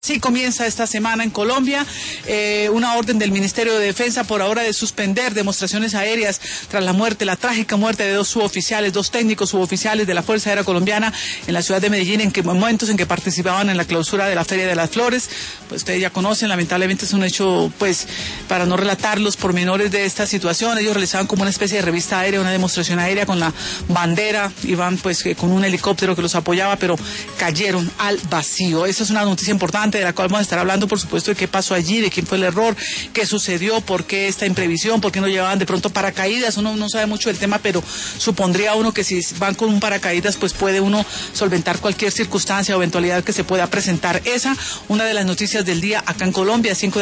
Sí, comienza esta semana en Colombia una orden del Ministerio de Defensa por ahora de suspender demostraciones aéreas tras la trágica muerte de dos técnicos suboficiales de la Fuerza Aérea Colombiana en la ciudad de Medellín, en momentos en que participaban en la clausura de la Feria de las Flores. Pues ustedes ya conocen, lamentablemente es un hecho, pues, para no relatar los pormenores de esta situación. Ellos realizaban como una especie de revista aérea, una demostración aérea con la bandera, iban pues con un helicóptero que los apoyaba, pero cayeron al vacío. Esa es una noticia importante de la cual vamos a estar hablando, por supuesto, de qué pasó allí, de quién fue el error, qué sucedió, por qué esta imprevisión, por qué no llevaban de pronto paracaídas. Uno no sabe mucho del tema, pero supondría uno que si van con un paracaídas, pues puede uno solventar cualquier circunstancia o eventualidad que se pueda presentar. Esa, una de las noticias del día acá en Colombia, 5